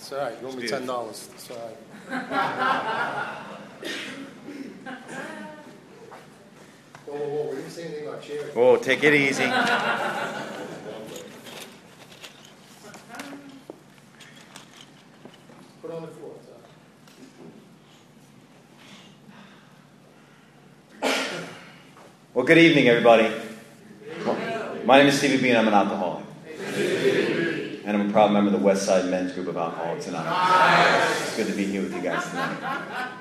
It's all right. You owe me $10. It's all right. Whoa, we didn't say anything about chairs. Whoa, take it easy. Put on the floor. Well, good evening, everybody. My name is Stevie B, and I'm an alcoholic. And I'm a proud member of the West Side Men's Group of Alcoholics Anonymous. It's good to be here with you guys tonight.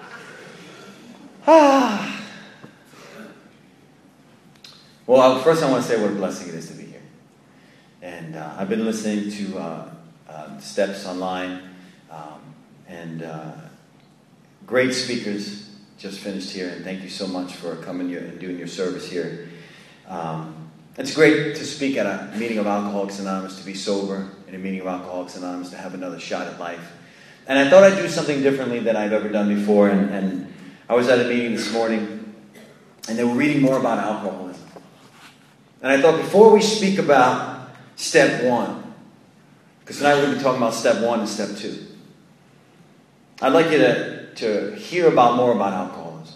Well, first I want to say what a blessing it is to be here. And I've been listening to Steps online, and great speakers just finished here, and thank you so much for coming here and doing your service here. It's great to speak at a meeting of Alcoholics Anonymous, to be sober in a meeting of Alcoholics Anonymous, to have another shot at life. And I thought I'd do something differently than I've ever done before, and I was at a meeting this morning, and they were reading more about alcoholism. And I thought, before we speak about step one, because tonight we're going to be talking about step one and step two, I'd like you to hear more about alcoholism.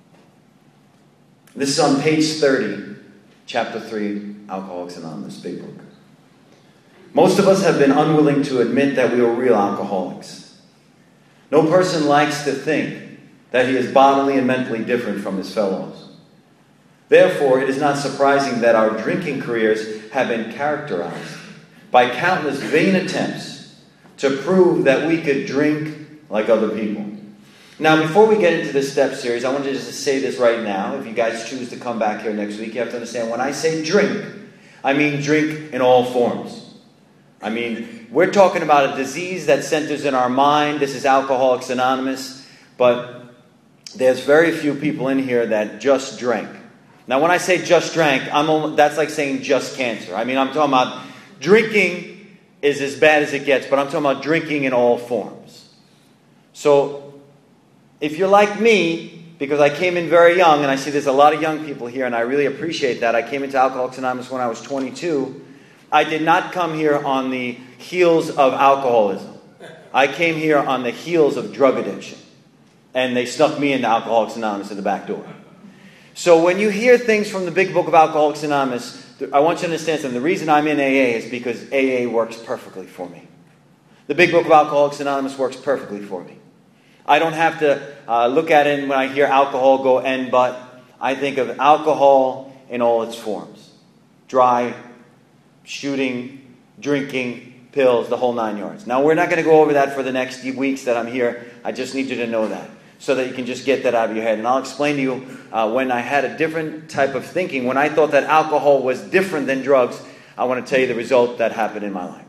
This is on page 30, chapter 3, Alcoholics Anonymous, big book. Most of us have been unwilling to admit that we are real alcoholics. No person likes to think that he is bodily and mentally different from his fellows. Therefore, it is not surprising that our drinking careers have been characterized by countless vain attempts to prove that we could drink like other people. Now, before we get into this step series, I want to just say this right now. If you guys choose to come back here next week, you have to understand, when I say drink, I mean drink in all forms. I mean, we're talking about a disease that centers in our mind. This is Alcoholics Anonymous, but there's very few people in here that just drank. Now, when I say just drank, that's like saying just cancer. I mean, I'm talking about drinking is as bad as it gets, but I'm talking about drinking in all forms. So, if you're like me, because I came in very young, and I see there's a lot of young people here, and I really appreciate that. I came into Alcoholics Anonymous when I was 22. I did not come here on the heels of alcoholism. I came here on the heels of drug addiction. And they snuck me into Alcoholics Anonymous at the back door. So when you hear things from the big book of Alcoholics Anonymous, I want you to understand something. The reason I'm in AA is because AA works perfectly for me. The big book of Alcoholics Anonymous works perfectly for me. I don't have to look at it, and when I hear alcohol, go and but. I think of alcohol in all its forms. Dry, shooting, drinking, pills, the whole 9 yards. Now, we're not going to go over that for the next weeks that I'm here. I just need you to know that, so that you can just get that out of your head. And I'll explain to you when I had a different type of thinking, when I thought that alcohol was different than drugs, I want to tell you the result that happened in my life.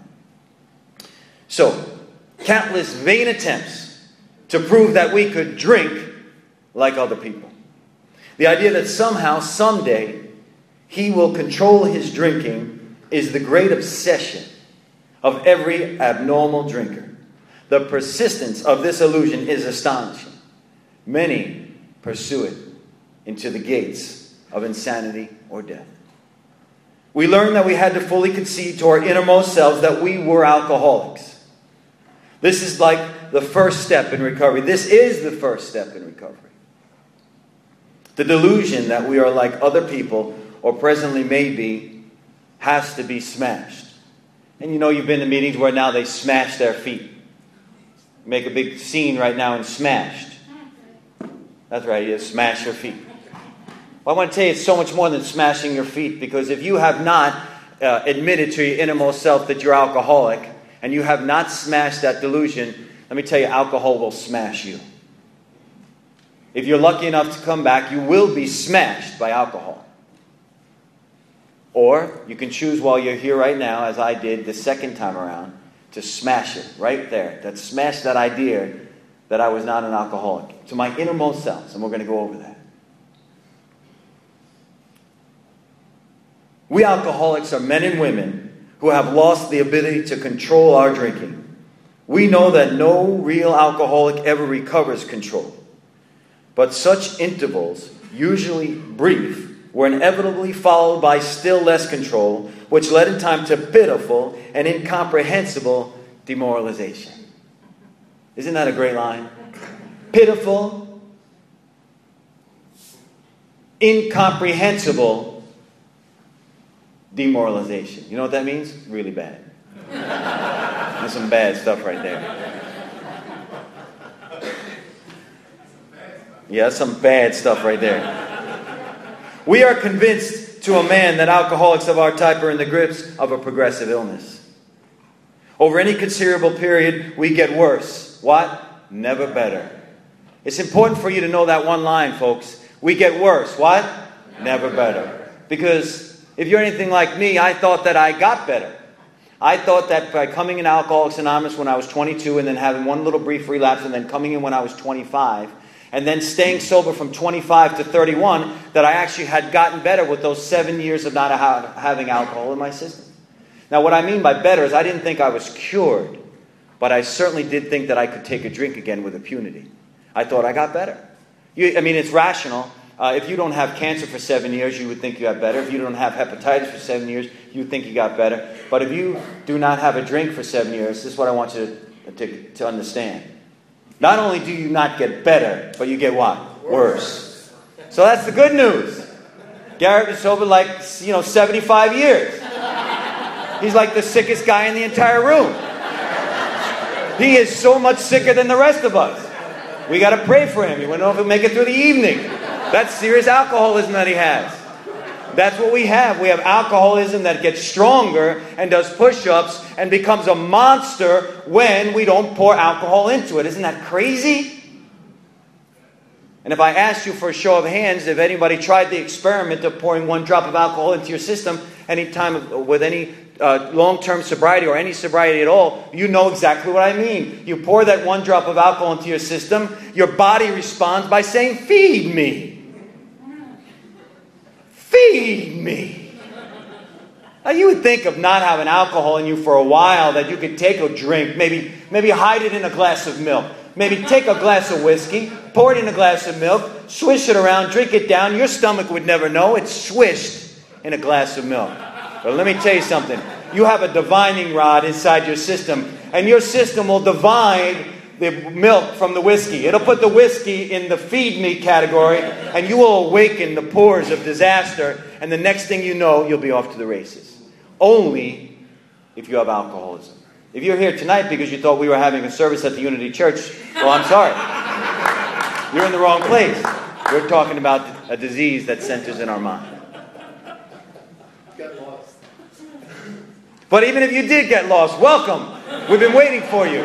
So, countless vain attempts to prove that we could drink like other people. The idea that somehow, someday, he will control his drinking is the great obsession of every abnormal drinker. The persistence of this illusion is astonishing. Many pursue it into the gates of insanity or death. We learned that we had to fully concede to our innermost selves that we were alcoholics. This is like the first step in recovery. This is the first step in recovery. The delusion that we are like other people, or presently may be, has to be smashed. And you know, you've been to meetings where now they smash their feet. Make a big scene right now and smashed. That's right, you smash your feet. Well, I want to tell you, it's so much more than smashing your feet, because if you have not admitted to your innermost self that you're alcoholic, and you have not smashed that delusion, let me tell you, alcohol will smash you. If you're lucky enough to come back, you will be smashed by alcohol. Or you can choose while you're here right now, as I did the second time around, to smash it right there. That smash that idea that I was not an alcoholic. To my innermost selves, and we're going to go over that. We alcoholics are men and women who have lost the ability to control our drinking. We know that no real alcoholic ever recovers control. But such intervals, usually brief, were inevitably followed by still less control, which led in time to pitiful and incomprehensible demoralization. Isn't that a great line? Pitiful, incomprehensible demoralization. You know what that means? Really bad. That's some bad stuff right there. Yeah, that's some bad stuff right there. We are convinced to a man that alcoholics of our type are in the grips of a progressive illness. Over any considerable period, we get worse. What? Never better. It's important for you to know that one line, folks. We get worse. What? Never better. Because if you're anything like me, I thought that I got better. I thought that by coming in Alcoholics Anonymous when I was 22 and then having one little brief relapse and then coming in when I was 25 and then staying sober from 25 to 31, that I actually had gotten better with those 7 years of not having alcohol in my system. Now, what I mean by better is I didn't think I was cured, but I certainly did think that I could take a drink again with impunity. I thought I got better. It's rational. If you don't have cancer for 7 years, you would think you got better. If you don't have hepatitis for 7 years, you would think you got better. But if you do not have a drink for 7 years, this is what I want you to understand. Not only do you not get better, but you get what? Worse. So that's the good news. Garrett is sober 75 years. He's like the sickest guy in the entire room. He is so much sicker than the rest of us. We got to pray for him. You want to know if he'll make it through the evening. That's serious alcoholism that he has. That's what we have. We have alcoholism that gets stronger and does push-ups and becomes a monster when we don't pour alcohol into it. Isn't that crazy? And if I asked you for a show of hands, if anybody tried the experiment of pouring 1 drop of alcohol into your system anytime with any long-term sobriety or any sobriety at all, you know exactly what I mean. You pour that 1 drop of alcohol into your system, your body responds by saying, "Feed me. Feed me." Now you would think of not having alcohol in you for a while that you could take a drink, maybe hide it in a glass of milk. Maybe take a glass of whiskey, pour it in a glass of milk, swish it around, drink it down. Your stomach would never know. It's swished in a glass of milk. But let me tell you something. You have a divining rod inside your system, and your system will divine the milk from the whiskey. It'll put the whiskey in the feed me category, and you will awaken the pores of disaster, and the next thing you know, you'll be off to the races. Only if you have alcoholism. If you're here tonight because you thought we were having a service at the Unity Church, well, I'm sorry. You're in the wrong place. We're talking about a disease that centers in our mind. Get lost. But even if you did get lost, welcome. We've been waiting for you.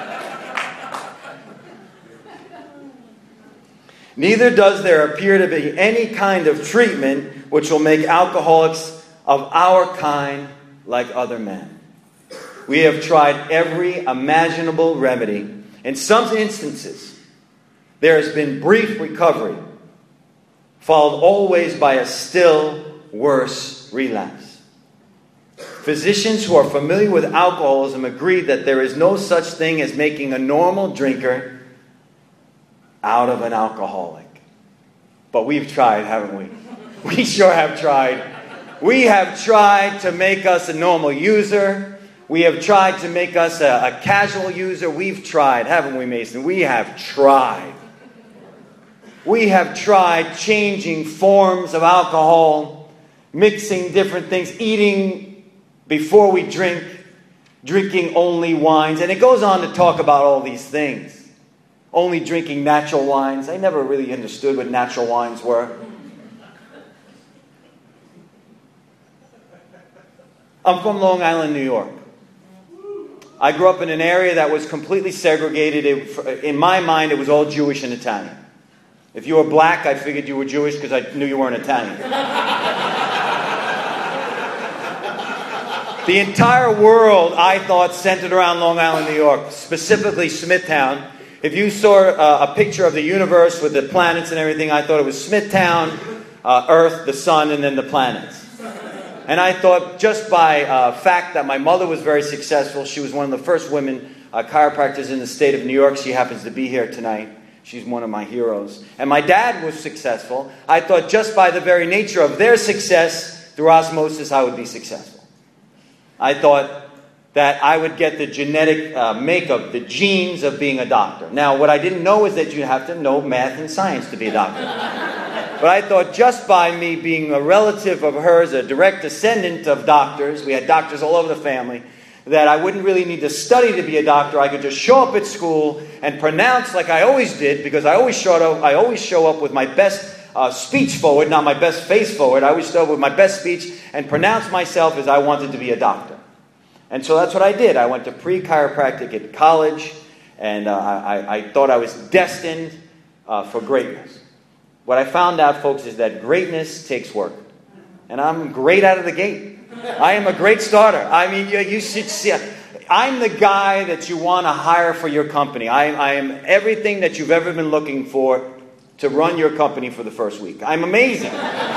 Neither does there appear to be any kind of treatment which will make alcoholics of our kind like other men. We have tried every imaginable remedy. In some instances, there has been brief recovery, followed always by a still worse relapse. Physicians who are familiar with alcoholism agree that there is no such thing as making a normal drinker out of an alcoholic. But we've tried, haven't we? We sure have tried. We have tried to make us a normal user. We have tried to make us a casual user. We've tried, haven't we, Mason? We have tried. We have tried changing forms of alcohol, mixing different things, eating before we drink, drinking only wines. And it goes on to talk about all these things. Only drinking natural wines. I never really understood what natural wines were. I'm from Long Island, New York. I grew up in an area that was completely segregated. In my mind, it was all Jewish and Italian. If you were black, I figured you were Jewish because I knew you weren't Italian. The entire world, I thought, centered around Long Island, New York, specifically Smithtown. If you saw a picture of the universe with the planets and everything, I thought it was Smithtown, Earth, the sun, and then the planets. And I thought just by fact that my mother was very successful, she was one of the first women chiropractors in the state of New York. She happens to be here tonight. She's one of my heroes. And my dad was successful. I thought just by the very nature of their success, through osmosis, I would be successful. I thought that I would get the genetic makeup, the genes of being a doctor. Now, what I didn't know is that you have to know math and science to be a doctor. But I thought just by me being a relative of hers, a direct descendant of doctors, we had doctors all over the family, that I wouldn't really need to study to be a doctor. I could just show up at school and pronounce like I always did, because I always show up with my best speech forward, not my best face forward. I always show up with my best speech and pronounce myself as I wanted to be a doctor. And so that's what I did. I went to pre-chiropractic at college, and I thought I was destined for greatness. What I found out, folks, is that greatness takes work. And I'm great out of the gate. I am a great starter. I mean, you should see. I'm the guy that you want to hire for your company. I am everything that you've ever been looking for to run your company for the first week. I'm amazing.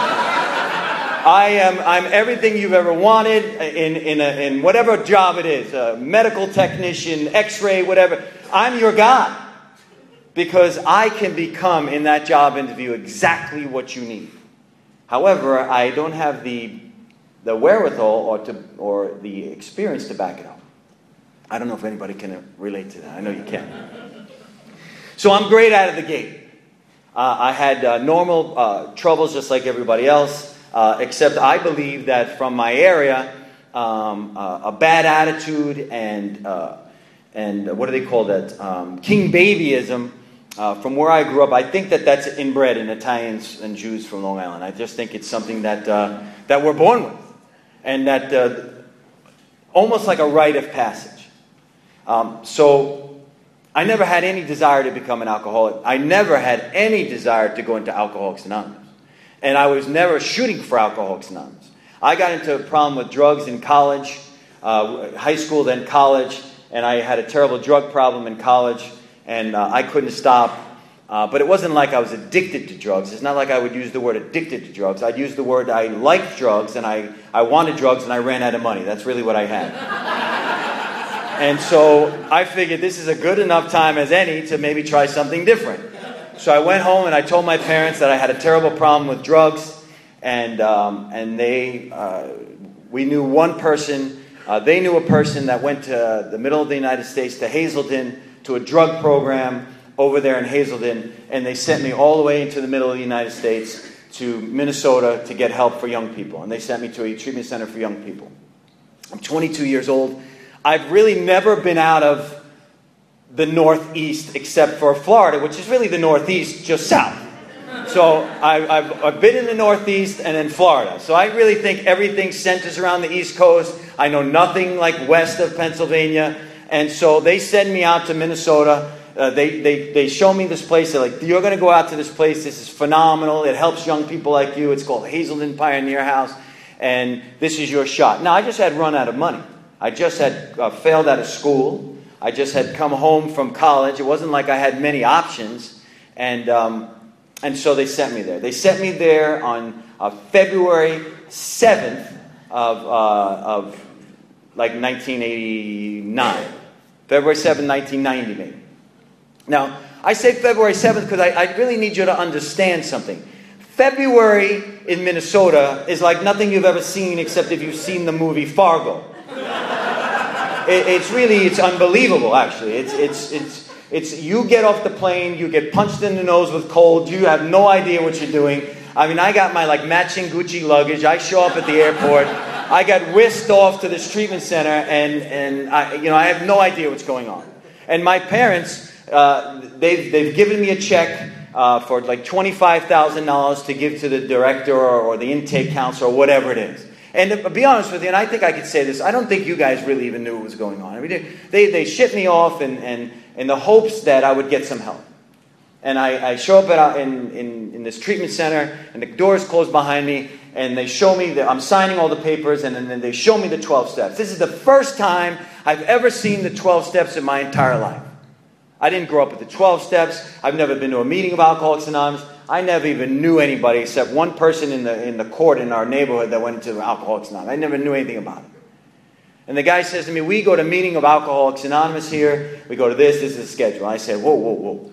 I'm everything you've ever wanted in whatever job it is, medical technician, x-ray, whatever. I'm your guy, because I can become in that job interview exactly what you need. However, I don't have the wherewithal or the experience to back it up. I don't know if anybody can relate to that. I know you can. So I'm great out of the gate. I had normal troubles just like everybody else. Except I believe that from my area, a bad attitude and what do they call that? King babyism. From where I grew up, I think that's inbred in Italians and Jews from Long Island. I just think it's something that we're born with, and that almost like a rite of passage. So I never had any desire to become an alcoholic. I never had any desire to go into Alcoholics Anonymous. And I was never shooting for Alcoholics Anonymous. I got into a problem with drugs in college, high school, then college, and I had a terrible drug problem in college, and I couldn't stop. But it wasn't like I was addicted to drugs. It's not like I would use the word addicted to drugs. I'd use the word I liked drugs, and I wanted drugs, and I ran out of money. That's really what I had. And so I figured this is a good enough time as any to maybe try something different. So I went home and I told my parents that I had a terrible problem with drugs, and we knew one person. They knew a person that went to the middle of the United States, to Hazleton, to a drug program over there in Hazleton, and they sent me all the way into the middle of the United States to Minnesota to get help for young people, and they sent me to a treatment center for young people. I'm 22 years old. I've really never been out of the Northeast except for Florida, which is really the Northeast, just south. So I've been in the Northeast and in Florida. So I really think everything centers around the East Coast. I know nothing like west of Pennsylvania. And so they send me out to Minnesota. They show me this place. They're like, you're going to go out to this place. This is phenomenal. It helps young people like you. It's called Hazleton Pioneer House. And this is your shot. Now, I just had run out of money. I just had failed out of school. I just had come home from college. It wasn't like I had many options. And so they sent me there. They sent me there on February 7th of like 1989. February 7th, 1990 maybe. Now, I say February 7th because I really need you to understand something. February in Minnesota is like nothing you've ever seen except if you've seen the movie Fargo. It's unbelievable, actually. It's you get off the plane, you get punched in the nose with cold, you have no idea what you're doing. I mean, I got my matching Gucci luggage. I show up at the airport. I got whisked off to this treatment center, and I have no idea what's going on. And my parents, they've given me a check for like $25,000 to give to the director or the intake counselor or whatever it is. And to be honest with you, and I think I could say this, I don't think you guys really even knew what was going on. I mean, they shipped me off in the hopes that I would get some help. And I show up in this treatment center, and the doors close behind me, and they show me that I'm signing all the papers, and then they show me the 12 steps. This is the first time I've ever seen the 12 steps in my entire life. I didn't grow up with the 12 steps. I've never been to a meeting of Alcoholics Anonymous. I never even knew anybody except one person in the court in our neighborhood that went to Alcoholics Anonymous. I never knew anything about it. And the guy says to me, we go to meeting of Alcoholics Anonymous here. We go to this is the schedule. I said, whoa.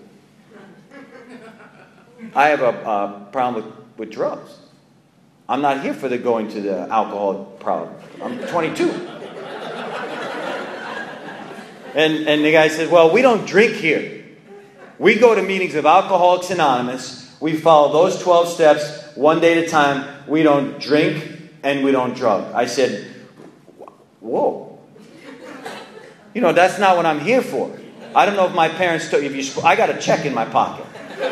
I have a problem with drugs. I'm not here for the going to the alcohol problem. I'm 22. And the guy said, well, we don't drink here. We go to meetings of Alcoholics Anonymous. We follow those 12 steps one day at a time. We don't drink and we don't drug. I said, whoa. That's not what I'm here for. I don't know if my parents took you. I got a check in my pocket.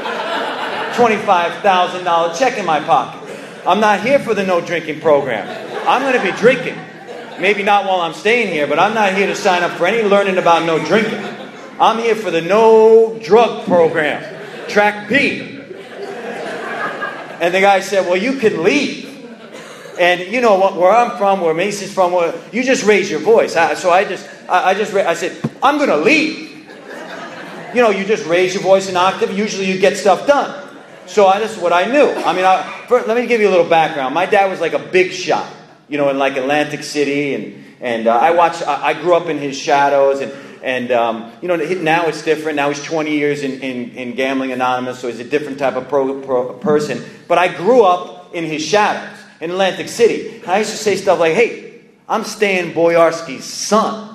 $25,000 check in my pocket. I'm not here for the no drinking program. I'm going to be drinking. Maybe not while I'm staying here, but I'm not here to sign up for any learning about no drinking. I'm here for the no drug program. Track B. And the guy said, well, you can leave. And you know what? Where I'm from, where Mason's from, you just raise your voice. I said, I'm going to leave. You just raise your voice an octave. Usually you get stuff done. So this is what I knew. Let me give you a little background. My dad was like a big shot, in like Atlantic City, and I grew up in his shadows, and now it's different. Now he's 20 years in Gambling Anonymous, so he's a different type of person. But I grew up in his shadows in Atlantic City. And I used to say stuff like, hey, I'm Stan Boyarsky's son.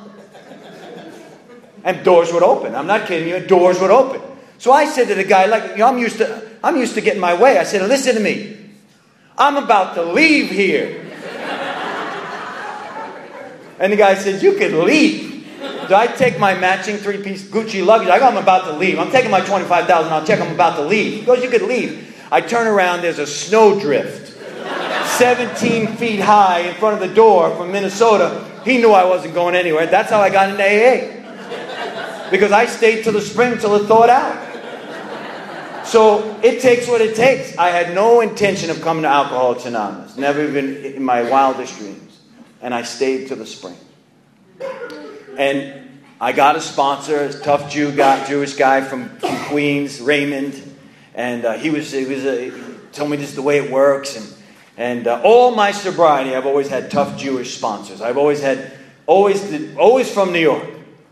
And doors would open. I'm not kidding you. Doors would open. So I said to the guy, I'm used to getting my way. I said, listen to me. I'm about to leave here. And the guy said, you can leave. So I take my matching 3-piece Gucci luggage. I go, I'm about to leave. I'm taking my $25,000 check. I'm about to leave. He goes, you could leave. I turn around. There's a snowdrift 17 feet high in front of the door from Minnesota. He knew I wasn't going anywhere. That's how I got into AA. Because I stayed till the spring till it thawed out. So it takes what it takes. I had no intention of coming to Alcoholics Anonymous. Never even in my wildest dreams. And I stayed till the spring. And I got a sponsor, a tough Jewish guy from Queens, Raymond. And he told me this is the way it works. And all my sobriety, I've always had tough Jewish sponsors. I've always from New York.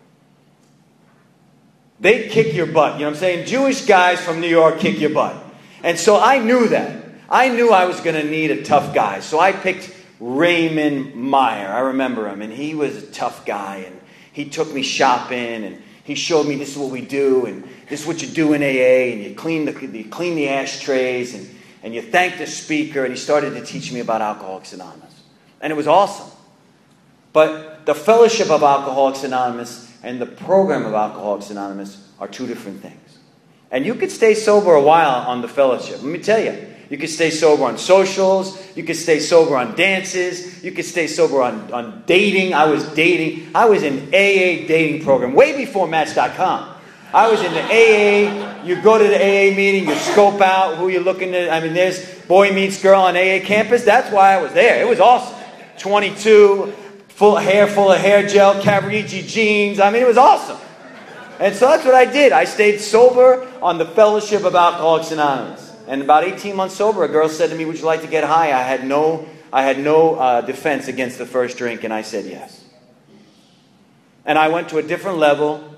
They kick your butt. You know what I'm saying? Jewish guys from New York kick your butt. And so I knew that. I knew I was going to need a tough guy. So I picked Raymond Meyer. I remember him. And he was a tough guy. And he took me shopping. And he showed me this is what we do. And this is what you do in AA. And you clean the ashtrays. And you thank the speaker. And he started to teach me about Alcoholics Anonymous. And it was awesome. But the fellowship of Alcoholics Anonymous and the program of Alcoholics Anonymous are two different things. And you could stay sober a while on the fellowship. Let me tell you. You could stay sober on socials. You could stay sober on dances. You could stay sober on dating. I was dating. I was in AA dating program way before Match.com. I was in the AA. You go to the AA meeting. You scope out who you're looking at. There's boy meets girl on AA campus. That's why I was there. It was awesome. 22, full of hair gel, Cavaricci jeans. It was awesome. And so that's what I did. I stayed sober on the fellowship of Alcoholics Anonymous. And about 18 months sober, a girl said to me, would you like to get high? I had no defense against the first drink, and I said yes. And I went to a different level.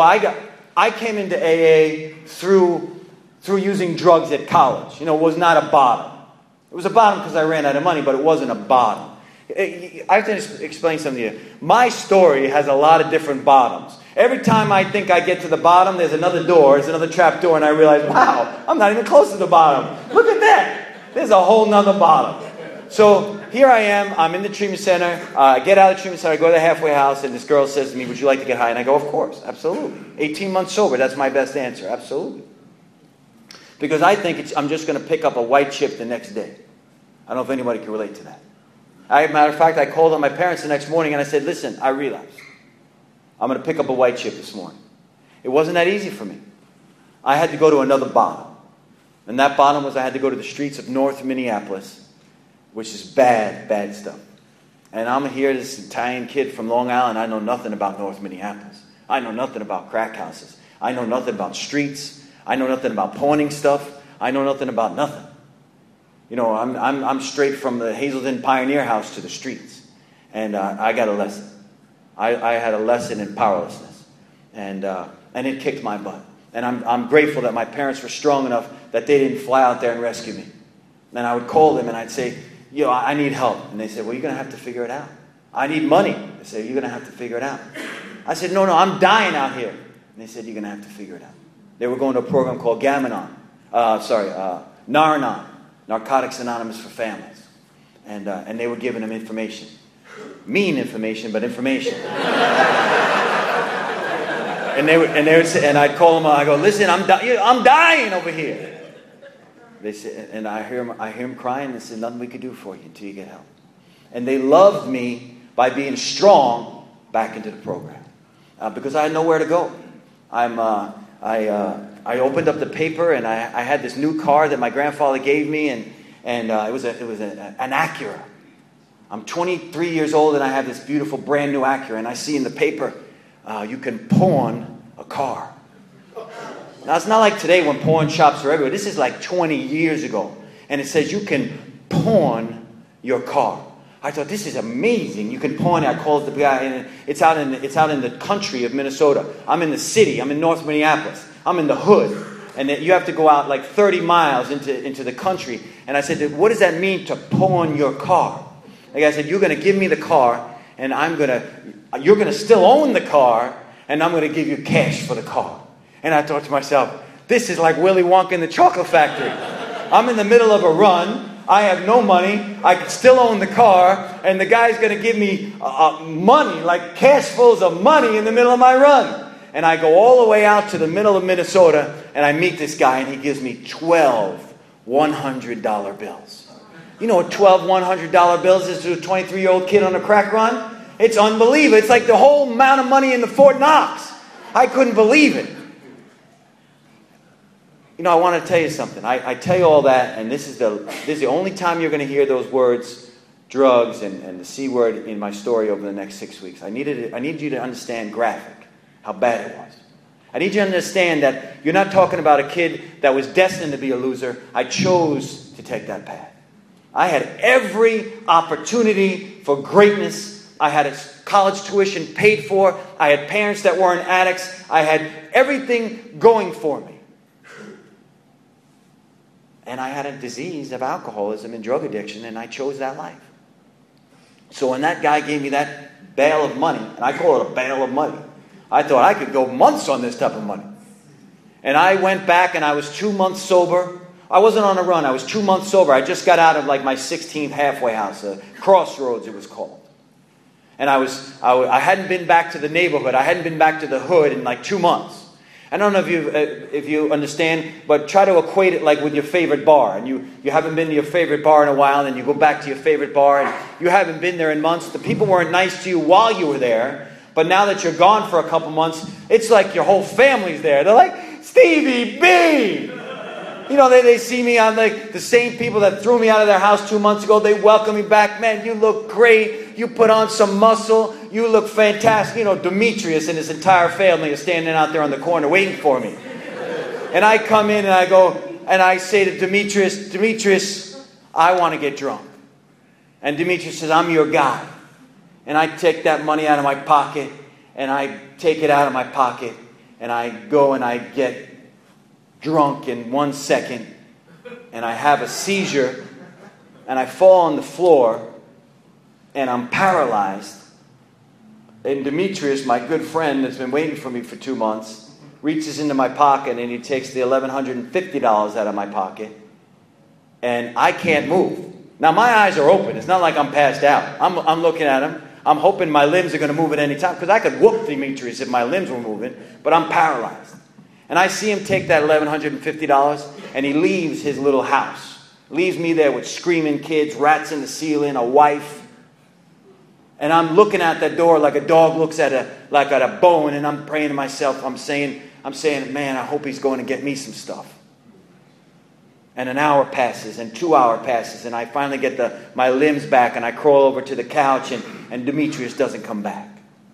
I came into AA through using drugs at college. It was not a bottom. It was a bottom because I ran out of money, but it wasn't a bottom. I have to explain something to you. My story has a lot of different bottoms. Every time I think I get to the bottom, there's another door, there's another trap door, and I realize, wow, I'm not even close to the bottom. Look at that. There's a whole nother bottom. So here I am, I'm in the treatment center. I get out of the treatment center, I go to the halfway house, and this girl says to me, would you like to get high? And I go, of course, absolutely. 18 months sober, that's my best answer, absolutely. Because I think I'm just going to pick up a white chip the next day. I don't know if anybody can relate to that. Matter of fact, I called on my parents the next morning and I said, listen, I relapsed. I'm going to pick up a white chip this morning. It wasn't that easy for me. I had to go to another bottom. And that bottom was I had to go to the streets of North Minneapolis, which is bad, bad stuff. And I'm here, this Italian kid from Long Island. I know nothing about North Minneapolis. I know nothing about crack houses. I know nothing about streets. I know nothing about pawning stuff. I know nothing about nothing. I'm straight from the Hazelden Pioneer House to the streets. And I got a lesson. I had a lesson in powerlessness. And it kicked my butt. And I'm grateful that my parents were strong enough that they didn't fly out there and rescue me. And I would call them and I'd say, I need help. And they said, well, you're going to have to figure it out. I need money. They said, you're going to have to figure it out. I said, no, I'm dying out here. And they said, you're going to have to figure it out. They were going to a program called Nar-Anon, Narcotics Anonymous for Families. And they were giving them information. Mean information, but information. And I'd call them, I go, listen, I'm dying over here. They said, and I hear them crying. They said, nothing we could do for you until you get help. And they loved me by being strong back into the program. Because I had nowhere to go. I opened up the paper and I had this new car that my grandfather gave me, and it was an Acura. I'm 23 years old and I have this beautiful brand new Acura, and I see in the paper you can pawn a car. Now it's not like today when pawn shops are everywhere. This is like 20 years ago, and it says you can pawn your car. I thought, this is amazing. You can pawn it. I called the guy, and it's out in the country of Minnesota. I'm in the city. I'm in North Minneapolis. I'm in the hood. And you have to go out like 30 miles into the country. And I said, what does that mean to pawn your car? The guy said, you're going to give me the car, and you're going to still own the car, and I'm going to give you cash for the car. And I thought to myself, this is like Willy Wonka in the Chocolate Factory. I'm in the middle of a run. I have no money. I can still own the car. And the guy's going to give me money, like cash fulls of money in the middle of my run. And I go all the way out to the middle of Minnesota, and I meet this guy, and he gives me 12 $100 bills. You know what 12 $100 bills is to a 23-year-old kid on a crack run? It's unbelievable. It's like the whole amount of money in the Fort Knox. I couldn't believe it. You know, I want to tell you something. I tell you all that, and this is the only time you're going to hear those words, drugs and the C word, in my story over the next 6 weeks. I need you to understand graphic, how bad it was. I need you to understand that you're not talking about a kid that was destined to be a loser. I chose to take that path. I had every opportunity for greatness. I had a college tuition paid for. I had parents that weren't addicts. I had everything going for me. And I had a disease of alcoholism and drug addiction, and I chose that life. So when that guy gave me that bale of money, and I call it a bale of money, I thought I could go months on this type of money. And I went back, and I was 2 months sober. I wasn't on a run. I was 2 months sober. I just got out of like my 16th halfway house, Crossroads it was called. And I hadn't been back to the neighborhood. I hadn't been back to the hood in like 2 months. I don't know if you understand, but try to equate it like with your favorite bar. And you haven't been to your favorite bar in a while, and you go back to your favorite bar, and you haven't been there in months. The people weren't nice to you while you were there, but now that you're gone for a couple months, it's like your whole family's there. They're like, Stevie B! You know, they see me, I'm like the same people that threw me out of their house 2 months ago. They welcome me back. Man, you look great. You put on some muscle. You look fantastic. You know, Demetrius and his entire family are standing out there on the corner waiting for me. And I come in and I go, and I say to Demetrius, I want to get drunk. And Demetrius says, I'm your guy. And I take that money out of my pocket, and I take it out of my pocket, and I go and I get drunk in 1 second, and I have a seizure, and I fall on the floor, and I'm paralyzed. And Demetrius, my good friend that's been waiting for me for 2 months, reaches into my pocket, and he takes the $1,150 out of my pocket, and I can't move. Now my eyes are open. It's not like I'm passed out. I'm looking at him. I'm hoping my limbs are going to move at any time, because I could whoop Demetrius if my limbs were moving, but I'm paralyzed. And I see him take that $1,150, and he leaves his little house. Leaves me there with screaming kids, rats in the ceiling, a wife. And I'm looking at that door like a dog looks at a bone, and I'm praying to myself. I'm saying, man, I hope he's going to get me some stuff. And an hour passes, and 2 hours passes, and I finally get my limbs back, and I crawl over to the couch, and Demetrius doesn't come back.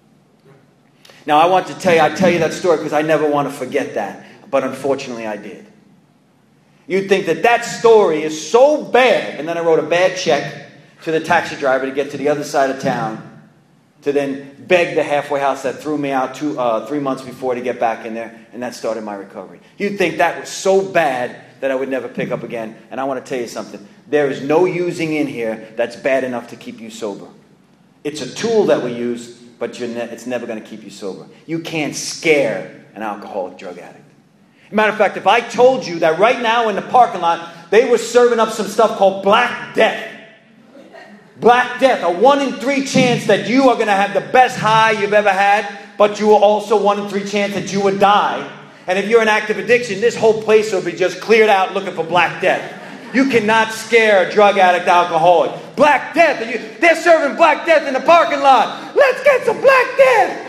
Now, I tell you that story because I never want to forget that. But unfortunately, I did. You'd think that story is so bad. And then I wrote a bad check to the taxi driver to get to the other side of town, to then beg the halfway house that threw me out 3 months before to get back in there. And that started my recovery. You'd think that was so bad that I would never pick up again. And I want to tell you something. There is no using in here that's bad enough to keep you sober. It's a tool that we use, but it's never going to keep you sober. You can't scare an alcoholic drug addict. Matter of fact, if I told you that right now in the parking lot, they were serving up some stuff called Black Death. Black Death, a 1 in 3 chance that you are going to have the best high you've ever had, but you will also 1 in 3 chance that you would die. And if you're in active addiction, this whole place will be just cleared out looking for Black Death. You cannot scare a drug addict alcoholic. Black Death, they're serving Black Death in the parking lot. Let's get some Black Death.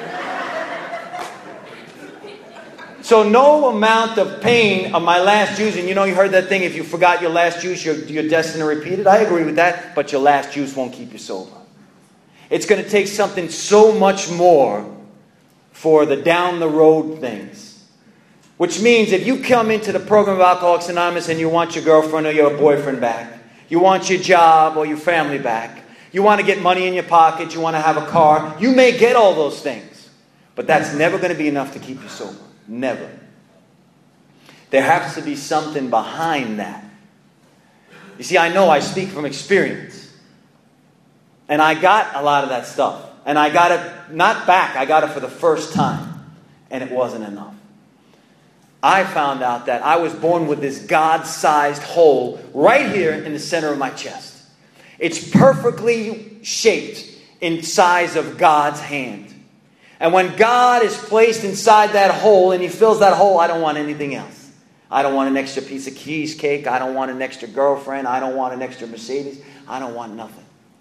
So no amount of pain of my last juice, and you heard that thing, if you forgot your last juice, you're destined to repeat it. I agree with that, but your last juice won't keep you sober. It's going to take something so much more for the down the road things. Which means if you come into the program of Alcoholics Anonymous and you want your girlfriend or your boyfriend back, you want your job or your family back, you want to get money in your pocket, you want to have a car, you may get all those things. But that's never going to be enough to keep you sober. Never. There has to be something behind that. You see, I know I speak from experience. And I got a lot of that stuff. And I got it not back, I got it for the first time. And it wasn't enough. I found out that I was born with this God-sized hole right here in the center of my chest. It's perfectly shaped in size of God's hand. And when God is placed inside that hole and He fills that hole, I don't want anything else. I don't want an extra piece of cheesecake. I don't want an extra girlfriend. I don't want an extra Mercedes. I don't want nothing.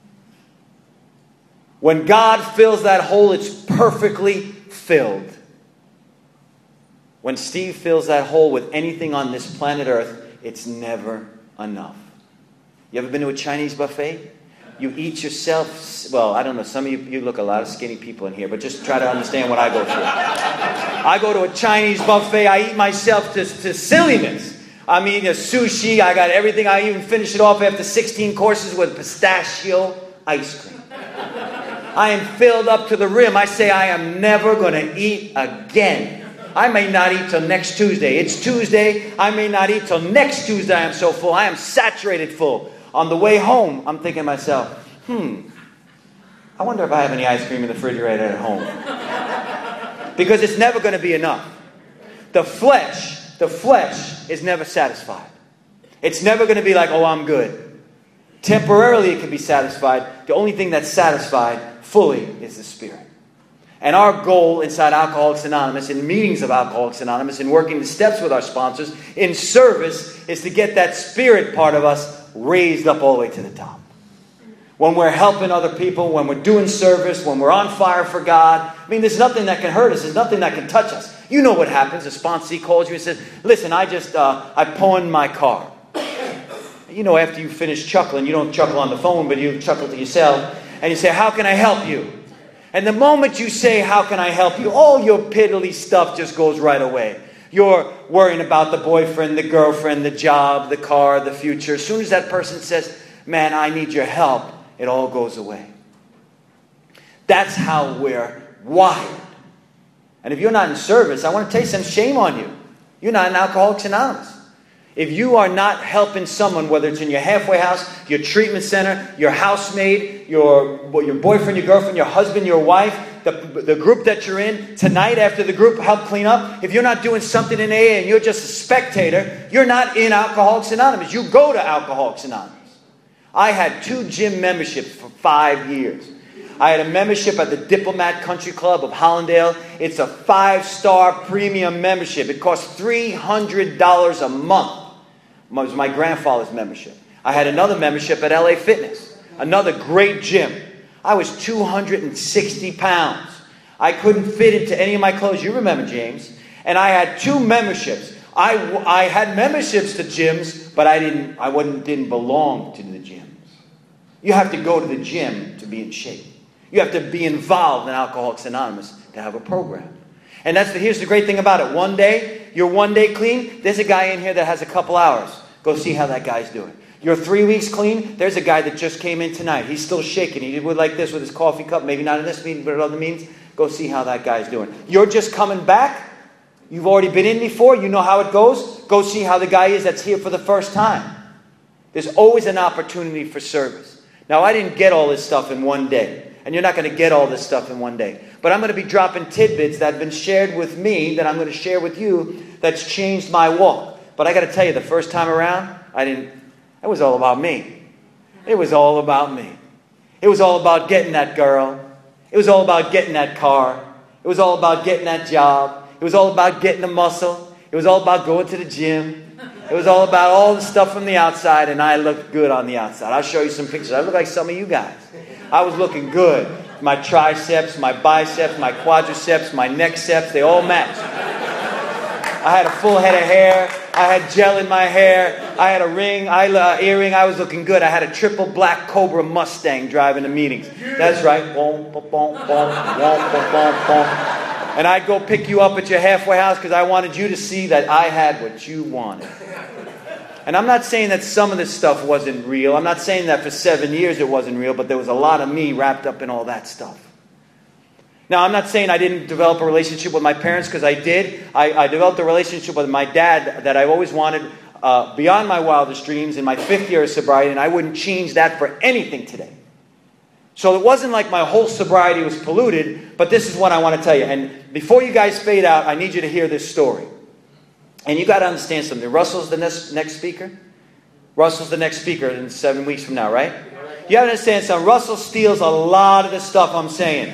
When God fills that hole, it's perfectly filled. When Steve fills that hole with anything on this planet Earth, it's never enough. You ever been to a Chinese buffet? You eat yourself, well, I don't know, some of you look a lot of skinny people in here, but just try to understand what I go through. I go to a Chinese buffet, I eat myself to silliness. I'm eating a sushi, I got everything, I even finish it off after 16 courses with pistachio ice cream. I am filled up to the rim. I say I am never going to eat again. I may not eat till next Tuesday. It's Tuesday, I may not eat till next Tuesday. I am so full, I am saturated full. On the way home, I'm thinking to myself, I wonder if I have any ice cream in the refrigerator at home. Because it's never going to be enough. The flesh is never satisfied. It's never going to be like, oh, I'm good. Temporarily it can be satisfied. The only thing that's satisfied fully is the Spirit. And our goal inside Alcoholics Anonymous, in meetings of Alcoholics Anonymous, in working the steps with our sponsors, in service, is to get that Spirit part of us raised up all the way to the top. When we're helping other people, when we're doing service, when we're on fire for God, I mean, there's nothing that can hurt us. There's nothing that can touch us. You know what happens. A sponsee calls you and says, listen, I pawned my car. You know, after you finish chuckling, you don't chuckle on the phone, but you chuckle to yourself, and you say, how can I help you? And the moment you say, how can I help you, all your piddly stuff just goes right away. You're worrying about the boyfriend, the girlfriend, the job, the car, the future. As soon as that person says, man, I need your help, it all goes away. That's how we're wired. And if you're not in service, I want to tell you something, shame on you. You're not in Alcoholics Anonymous. If you are not helping someone, whether it's in your halfway house, your treatment center, your housemaid, your boyfriend, your girlfriend, your husband, your wife, the group that you're in, tonight after the group help clean up, if you're not doing something in AA and you're just a spectator, you're not in Alcoholics Anonymous. You go to Alcoholics Anonymous. I had 2 gym memberships for 5 years. I had a membership at the Diplomat Country Club of Hollandale. It's a 5-star premium membership. It costs $300 a month. It was my grandfather's membership. I had another membership at LA Fitness, another great gym. I was 260 pounds. I couldn't fit into any of my clothes. You remember, James. And I had 2 memberships. I had memberships to gyms, but I didn't belong to the gyms. You have to go to the gym to be in shape. You have to be involved in Alcoholics Anonymous to have a program. And here's the great thing about it. One day, you're 1 day clean. There's a guy in here that has a couple hours. Go see how that guy's doing. You're 3 weeks clean. There's a guy that just came in tonight. He's still shaking. He did like this with his coffee cup. Maybe not in this meeting, but at other meetings. Go see how that guy's doing. You're just coming back. You've already been in before. You know how it goes. Go see how the guy is that's here for the first time. There's always an opportunity for service. Now, I didn't get all this stuff in 1 day. And you're not going to get all this stuff in one day. But I'm going to be dropping tidbits that have been shared with me, that I'm going to share with you, that's changed my walk. But I got to tell you, the first time around, it was all about me. It was all about me. It was all about getting that girl. It was all about getting that car. It was all about getting that job. It was all about getting the muscle. It was all about going to the gym. It was all about all the stuff from the outside, and I looked good on the outside. I'll show you some pictures. I look like some of you guys. I was looking good. My triceps, my biceps, my quadriceps, my necceps, they all matched. I had a full head of hair. I had gel in my hair. I had a ring, earring. I was looking good. I had a triple black Cobra Mustang driving the meetings. That's right. Boom, boom, boom, boom, boom, boom, boom, boom. And I'd go pick you up at your halfway house because I wanted you to see that I had what you wanted. And I'm not saying that some of this stuff wasn't real. I'm not saying that for 7 years it wasn't real, but there was a lot of me wrapped up in all that stuff. Now, I'm not saying I didn't develop a relationship with my parents, because I did. I developed a relationship with my dad that I've always wanted beyond my wildest dreams in my 5th year of sobriety, and I wouldn't change that for anything today. So it wasn't like my whole sobriety was polluted, but this is what I want to tell you. And before you guys fade out, I need you to hear this story. And you got to understand something. Russell's the next speaker. Russell's the next speaker in 7 weeks from now, right? You have to understand something. Russell steals a lot of the stuff I'm saying.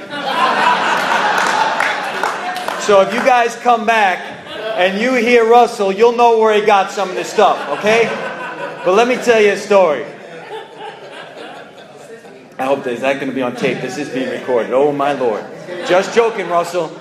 So if you guys come back and you hear Russell, you'll know where he got some of this stuff, okay? But let me tell you a story. I hope that's not going to be on tape. This is being recorded. Oh, my Lord. Just joking, Russell.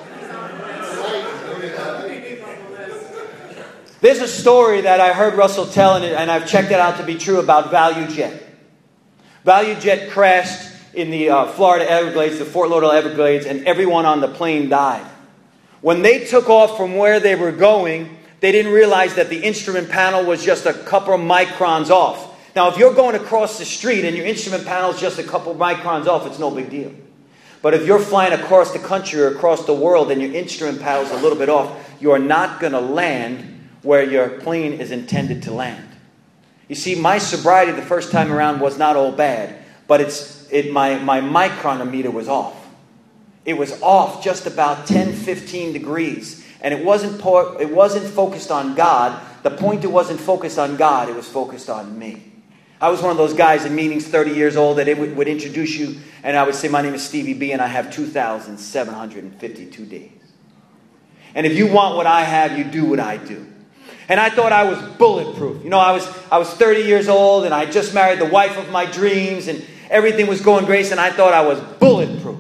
There's a story that I heard Russell tell, and I've checked it out to be true, about ValueJet. ValueJet crashed in the Florida Everglades, the Fort Lauderdale Everglades, and everyone on the plane died. When they took off from where they were going, they didn't realize that the instrument panel was just a couple of microns off. Now, if you're going across the street and your instrument panel is just a couple of microns off, it's no big deal. But if you're flying across the country or across the world and your instrument panel is a little bit off, you are not going to land where your plane is intended to land. You see, my sobriety the first time around was not all bad, but my micrometer was off. It was off just about 10, 15 degrees. And it wasn't focused on God. The point, it wasn't focused on God, it was focused on me. I was one of those guys in meetings, 30 years old, that would introduce you, and I would say, my name is Stevie B, and I have 2,752 days. And if you want what I have, you do what I do. And I thought I was bulletproof. You know, I was 30 years old, and I just married the wife of my dreams, and everything was going great, and I thought I was bulletproof.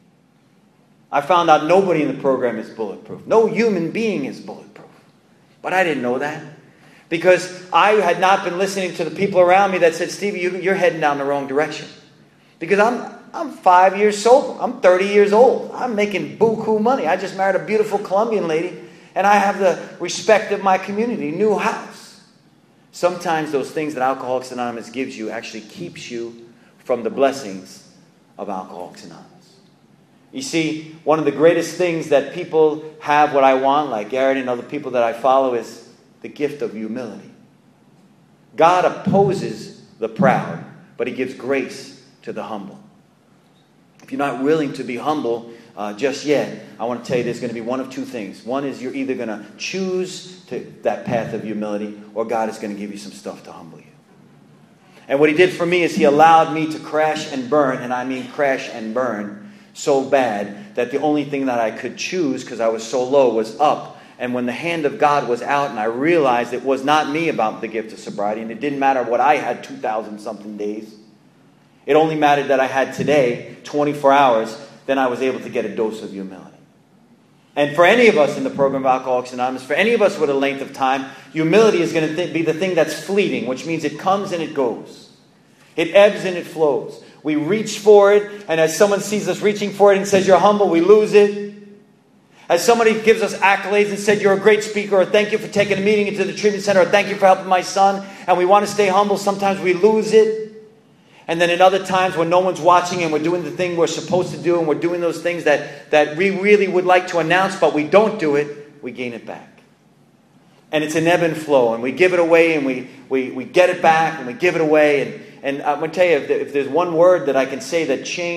I found out nobody in the program is bulletproof. No human being is bulletproof. But I didn't know that. Because I had not been listening to the people around me that said, Stevie, you're heading down the wrong direction. Because I'm 5 years sober. I'm 30 years old. I'm making buku money. I just married a beautiful Colombian lady. And I have the respect of my community. New house. Sometimes those things that Alcoholics Anonymous gives you actually keeps you from the blessings of Alcoholics Anonymous. You see, one of the greatest things that people have, what I want, like Garrett and other people that I follow, is the gift of humility. God opposes the proud, but He gives grace to the humble. If you're not willing to be humble just yet, I want to tell you there's going to be one of two things. One is you're either going to choose that path of humility, or God is going to give you some stuff to humble you. And what He did for me is He allowed me to crash and burn, and I mean crash and burn, so bad that the only thing that I could choose, because I was so low, was up. And when the hand of God was out and I realized it was not me about the gift of sobriety, and it didn't matter what I had 2,000 something days. It only mattered that I had today 24 hours, then I was able to get a dose of humility. And for any of us in the program of Alcoholics Anonymous, for any of us with a length of time, humility is going to be the thing that's fleeting, which means it comes and it goes. It ebbs and it flows. We reach for it, and as someone sees us reaching for it and says, you're humble, we lose it. As somebody gives us accolades and said, you're a great speaker, or thank you for taking a meeting into the treatment center, or thank you for helping my son, and we want to stay humble, sometimes we lose it. And then in other times when no one's watching and we're doing the thing we're supposed to do, and we're doing those things that we really would like to announce, but we don't do it, we gain it back. And it's an ebb and flow, and we give it away, and we get it back, and we give it away. And I'm going to tell you, if there's one word that I can say that changed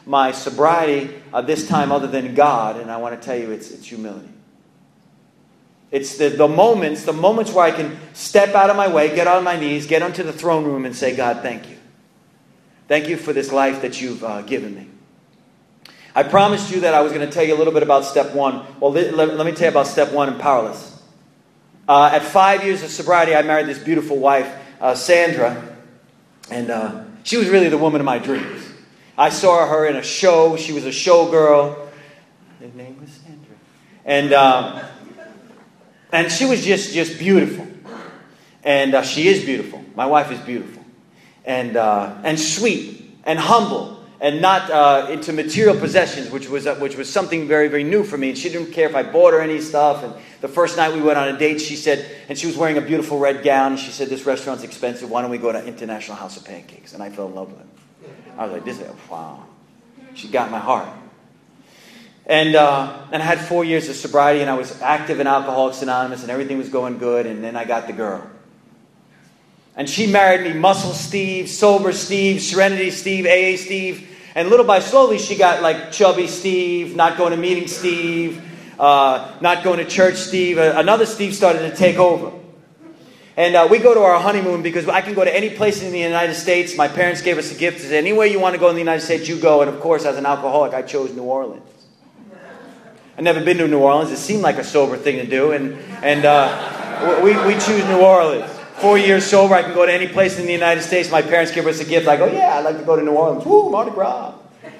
my sobriety this time other than God, and I want to tell you it's humility. It's the moments where I can step out of my way, get on my knees, get onto the throne room and say, God, thank you. Thank you for this life that you've given me. I promised you that I was going to tell you a little bit about step one. Well, let me tell you about step one in powerless. At 5 years of sobriety, I married this beautiful wife, Sandra. And she was really the woman of my dreams. I saw her in a show. She was a showgirl. Her name was Sandra. And she was just beautiful. And she is beautiful. My wife is beautiful. And sweet and humble. And not into material possessions, which was something very, very new for me. And she didn't care if I bought her any stuff. And the first night we went on a date, she said, and she was wearing a beautiful red gown. And she said, this restaurant's expensive. Why don't we go to International House of Pancakes? And I fell in love with her. I was like, wow. She got my heart. And I had 4 years of sobriety, and I was active in Alcoholics Anonymous, and everything was going good. And then I got the girl. And she married me, Muscle Steve, Sober Steve, Serenity Steve, AA Steve. And little by slowly, she got like Chubby Steve, not going to meeting Steve, not going to church Steve. Another Steve started to take over. And we go to our honeymoon because I can go to any place in the United States. My parents gave us a gift. They said, anywhere you want to go in the United States, you go. And of course, as an alcoholic, I chose New Orleans. I've never been to New Orleans. It seemed like a sober thing to do. And we choose New Orleans. 4 years sober, I can go to any place in the United States. My parents give us a gift. I go, yeah, I'd like to go to New Orleans. Woo, Mardi Gras.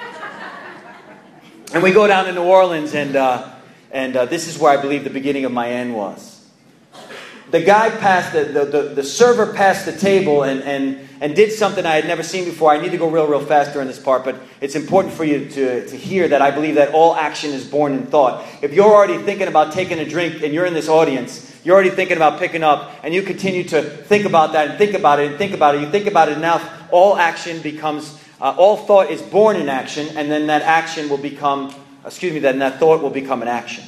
And we go down to New Orleans, and this is where I believe the beginning of my end was. The guy passed, the server passed the table and did something I had never seen before. I need to go real fast during this part, but it's important for you to hear that I believe that all action is born in thought. If you're already thinking about taking a drink and you're in this audience, you're already thinking about picking up, and you continue to think about that and think about it and think about it. You think about it enough, all action becomes, all thought is born in action, and then that action will become, then that thought will become an action.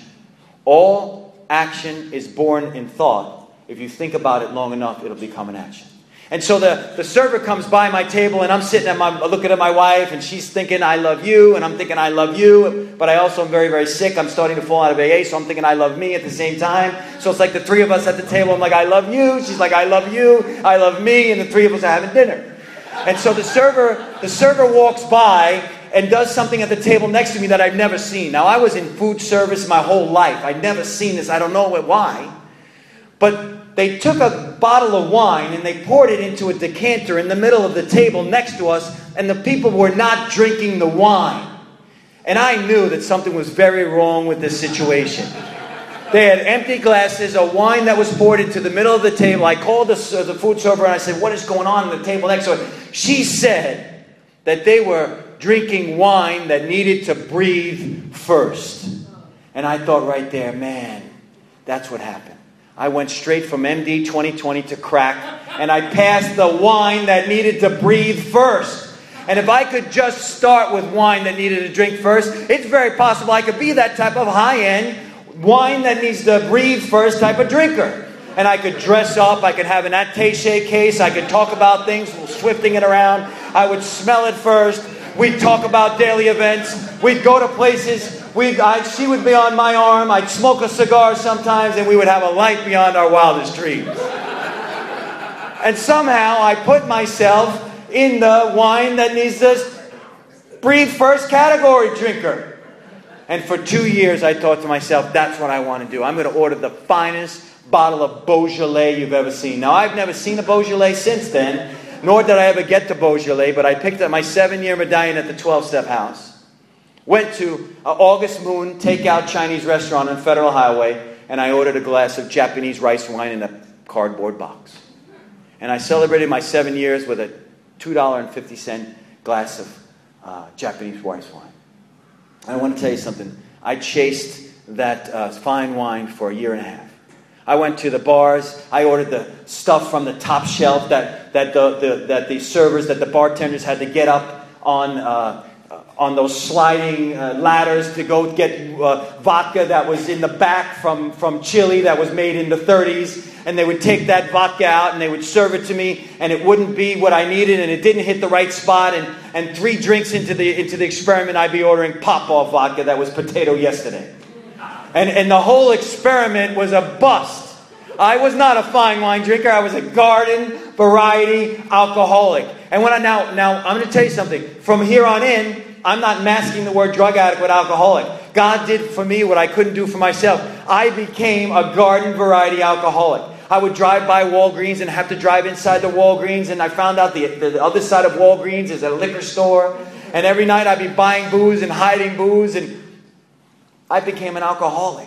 All action is born in thought. If you think about it long enough, it'll become an action. And so the server comes by my table, and I'm sitting looking at my wife, and she's thinking, I love you, and I'm thinking, I love you, but I also am very, very sick. I'm starting to fall out of AA, so I'm thinking, I love me at the same time. So it's like the three of us at the table. I'm like, I love you. She's like, I love you. I love me. And the three of us are having dinner. And so the server walks by and does something at the table next to me that I've never seen. Now, I was in food service my whole life. I'd never seen this. I don't know why. But they took a bottle of wine and they poured it into a decanter in the middle of the table next to us, and the people were not drinking the wine. And I knew that something was very wrong with this situation. They had empty glasses, a wine that was poured into the middle of the table. I called the food server and I said, what is going on at the table next to it? She said that they were drinking wine that needed to breathe first. And I thought right there, man, that's what happened. I went straight from MD 2020 to crack, and I passed the wine that needed to breathe first. And if I could just start with wine that needed to drink first, it's very possible I could be that type of high-end wine that needs to breathe first type of drinker. And I could dress up, I could have an attaché case, I could talk about things, swifting it around. I would smell it first. We'd talk about daily events. We'd go to places. She would be on my arm. I'd smoke a cigar sometimes, and we would have a life beyond our wildest dreams. And somehow I put myself in the wine that needs to breathe first category drinker. And for 2 years I thought to myself, that's what I want to do. I'm going to order the finest bottle of Beaujolais you've ever seen. Now, I've never seen a Beaujolais since then, nor did I ever get to Beaujolais, but I picked up my 7-year medallion at the 12-step house. Went to August Moon takeout Chinese restaurant on Federal Highway, and I ordered a glass of Japanese rice wine in a cardboard box. And I celebrated my 7 years with a $2.50 glass of Japanese rice wine. I want to tell you something. I chased that fine wine for a year and a half. I went to the bars. I ordered the stuff from the top shelf that the servers, that the bartenders had to get up on those sliding ladders to go get vodka that was in the back from Chile that was made in the 30s. And they would take that vodka out and they would serve it to me, and it wouldn't be what I needed, and it didn't hit the right spot. And 3 drinks into the experiment, I'd be ordering Pop-Off vodka that was potato yesterday. And the whole experiment was a bust. I was not a fine wine drinker. I was a garden variety alcoholic. And now I'm going to tell you something. From here on in, I'm not masking the word drug addict with alcoholic. God did for me what I couldn't do for myself. I became a garden variety alcoholic. I would drive by Walgreens and have to drive inside the Walgreens, and I found out the other side of Walgreens is a liquor store. And every night I'd be buying booze and hiding booze, and I became an alcoholic.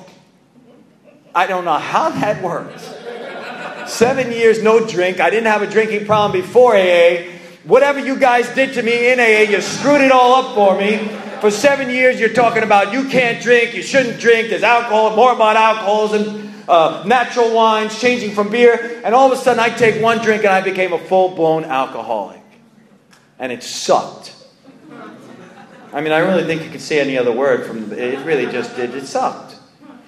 I don't know how that worked. 7 years, no drink. I didn't have a drinking problem before AA. Whatever you guys did to me in AA, you screwed it all up for me. For 7 years, you're talking about you can't drink, you shouldn't drink, there's alcohol, more about alcoholism, natural wines, changing from beer. And all of a sudden, I take one drink and I became a full-blown alcoholic. And it sucked. I mean, I really think you could say any other word from it. Really just did. It sucked.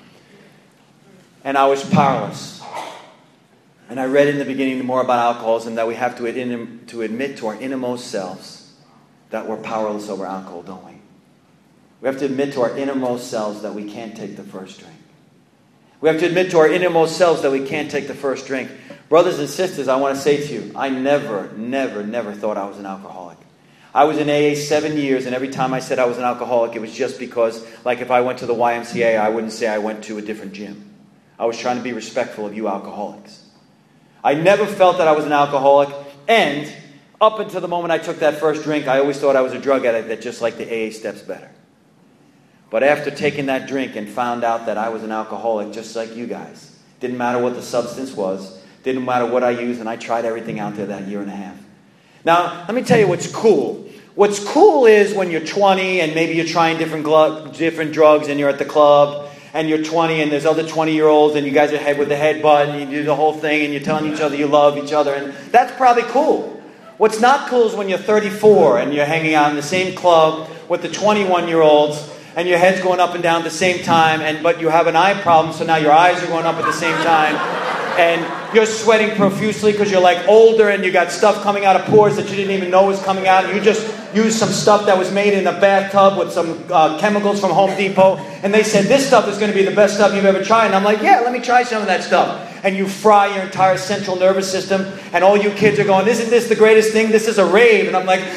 And I was powerless. And I read in the beginning more about alcoholism that we have to admit to our innermost selves that we're powerless over alcohol, don't we? We have to admit to our innermost selves that we can't take the first drink. We have to admit to our innermost selves that we can't take the first drink. Brothers and sisters, I want to say to you, I never thought I was an alcoholic. I was in AA 7 years, and every time I said I was an alcoholic, it was just because, like if I went to the YMCA, I wouldn't say I went to a different gym. I was trying to be respectful of you alcoholics. I never felt that I was an alcoholic, and up until the moment I took that first drink, I always thought I was a drug addict that just liked the AA steps better. But after taking that drink and found out that I was an alcoholic just like you guys, didn't matter what the substance was, didn't matter what I used, and I tried everything out there that year and a half. Now, let me tell you what's cool. What's cool is when you're 20 and maybe you're trying different drugs and you're at the club and you're 20 and there's other 20-year-olds and you guys are head with the headbutt and you do the whole thing and you're telling each other you love each other, and that's probably cool. What's not cool is when you're 34 and you're hanging out in the same club with the 21-year-olds and your head's going up and down at the same time, but you have an eye problem, so now your eyes are going up at the same time. And you're sweating profusely because you're like older and you got stuff coming out of pores that you didn't even know was coming out. And you just used some stuff that was made in a bathtub with some chemicals from Home Depot. And they said, this stuff is going to be the best stuff you've ever tried. And I'm like, yeah, let me try some of that stuff. And you fry your entire central nervous system. And all you kids are going, isn't this the greatest thing? This is a rave. And I'm like,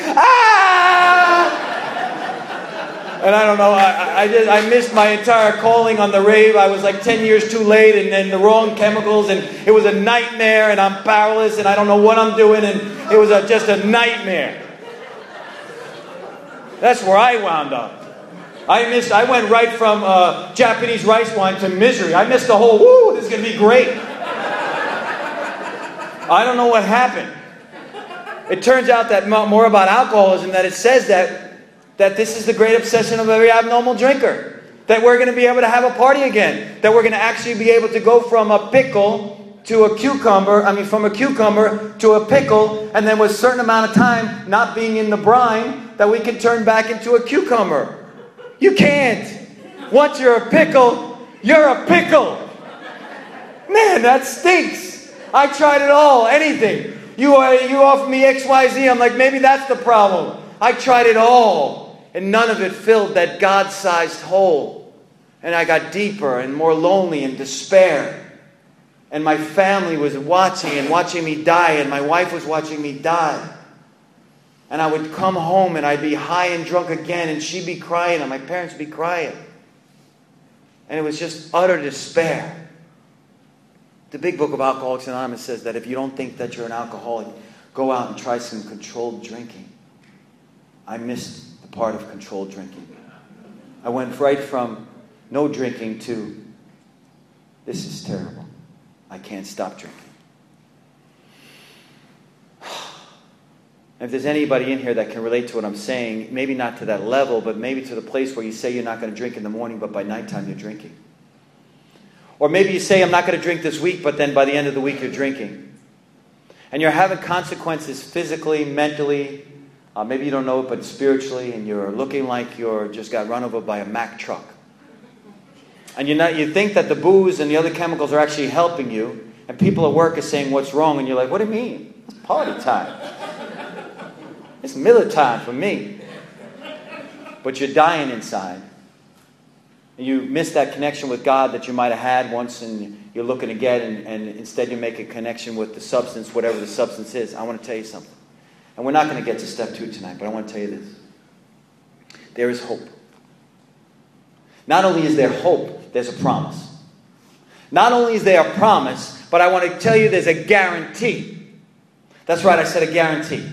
ah! And I don't know, I missed my entire calling on the rave. I was like 10 years too late and then the wrong chemicals. And it was a nightmare and I'm powerless and I don't know what I'm doing. And it was just a nightmare. That's where I wound up. I went right from Japanese rice wine to misery. I missed the whole, woo, this is going to be great. I don't know what happened. It turns out that more about alcoholism, that it says that this is the great obsession of every abnormal drinker. That we're going to be able to have a party again. That we're going to actually be able to go from a pickle to a cucumber. From a cucumber to a pickle. And then with a certain amount of time not being in the brine, that we can turn back into a cucumber. You can't. Once you're a pickle, you're a pickle. Man, that stinks. I tried it all. Anything. You offer me XYZ. I'm like, maybe that's the problem. I tried it all. And none of it filled that God-sized hole. And I got deeper and more lonely and despair. And my family was watching me die. And my wife was watching me die. And I would come home and I'd be high and drunk again. And she'd be crying and my parents would be crying. And it was just utter despair. The big book of Alcoholics Anonymous says that if you don't think that you're an alcoholic, go out and try some controlled drinking. I missed the part of controlled drinking. I went right from no drinking to, this is terrible. I can't stop drinking. If there's anybody in here that can relate to what I'm saying, maybe not to that level, but maybe to the place where you say you're not going to drink in the morning, but by nighttime you're drinking. Or maybe you say, I'm not going to drink this week, but then by the end of the week you're drinking. And you're having consequences physically, mentally, Maybe you don't know it, but spiritually, and you're looking like you're just got run over by a Mack truck. And you think that the booze and the other chemicals are actually helping you, and people at work are saying what's wrong, and you're like, what do you mean? It's party time. It's Miller time for me. But you're dying inside. And you miss that connection with God that you might have had once, and you're looking to get, and instead you make a connection with the substance, whatever the substance is. I want to tell you something. And we're not going to get to step 2 tonight, but I want to tell you this. There is hope. Not only is there hope, there's a promise. Not only is there a promise, but I want to tell you there's a guarantee. That's right, I said a guarantee.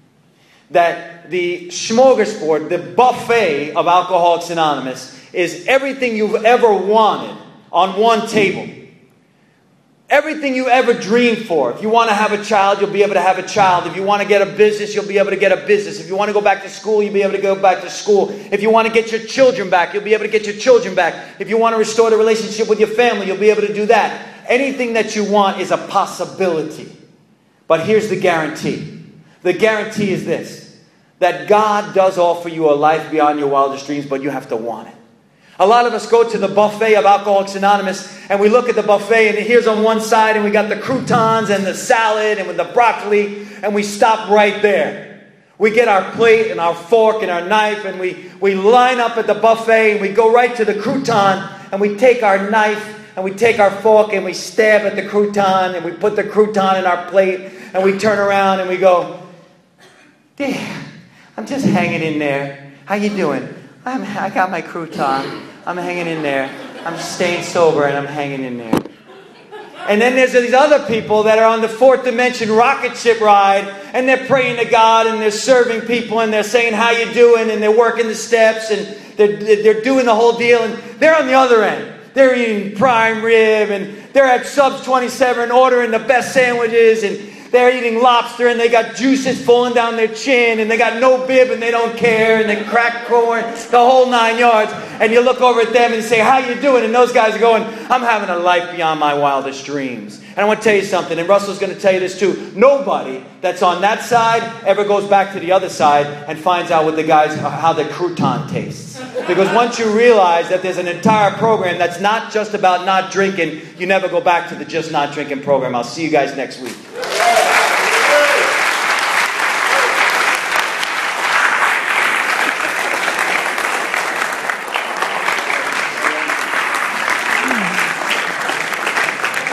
That the smorgasbord, the buffet of Alcoholics Anonymous is everything you've ever wanted on one table. Everything you ever dreamed for. If you want to have a child, you'll be able to have a child. If you want to get a business, you'll be able to get a business. If you want to go back to school, you'll be able to go back to school. If you want to get your children back, you'll be able to get your children back. If you want to restore the relationship with your family, you'll be able to do that. Anything that you want is a possibility. But here's the guarantee. The guarantee is this. That God does offer you a life beyond your wildest dreams, but you have to want it. A lot of us go to the buffet of Alcoholics Anonymous, and we look at the buffet, and here's on one side, and we got the croutons and the salad and with the broccoli, and we stop right there. We get our plate and our fork and our knife, and we line up at the buffet, and we go right to the crouton, and we take our knife, and we take our fork, and we stab at the crouton, and we put the crouton in our plate, and we turn around, and we go, "Dear, I'm just hanging in there. How you doing? I got my crouton. I'm hanging in there. I'm staying sober and I'm hanging in there." And then there's these other people that are on the 4th dimension rocket ship ride, and they're praying to God, and they're serving people, and they're saying, "How you doing?" And they're working the steps, and they're doing the whole deal, and they're on the other end. They're eating prime rib, and they're at Subs 27 ordering the best sandwiches, and they're eating lobster, and they got juices falling down their chin, and they got no bib, and they don't care, and they crack corn, the whole 9 yards. And you look over at them and say, "How you doing?" And those guys are going, "I'm having a life beyond my wildest dreams." And I want to tell you something, and Russell's going to tell you this too. Nobody that's on that side ever goes back to the other side and finds out what the guys, how the crouton tastes. Because once you realize that there's an entire program that's not just about not drinking, you never go back to the just not drinking program. I'll see you guys next week.